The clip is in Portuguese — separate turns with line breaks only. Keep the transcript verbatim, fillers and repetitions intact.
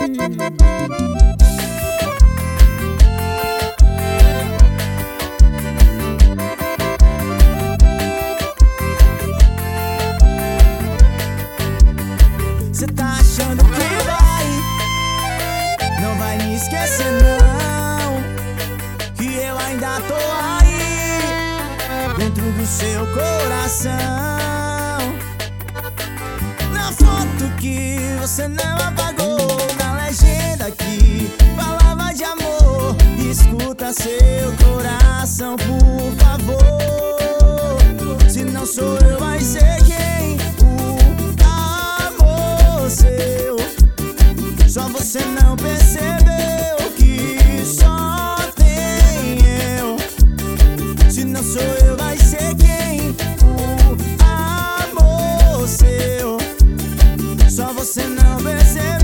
Cê tá achando que vai, não vai me esquecer não, que eu ainda tô aí, dentro do seu coração. Na foto que você não apagou, na legenda que falava de amor, escuta seu coração, por favor. Se não sou eu, vai ser quem? O amor seu. Só você não percebeu que só tem eu. Se não sou eu, vai ser quem? O amor seu. Só você não percebeu.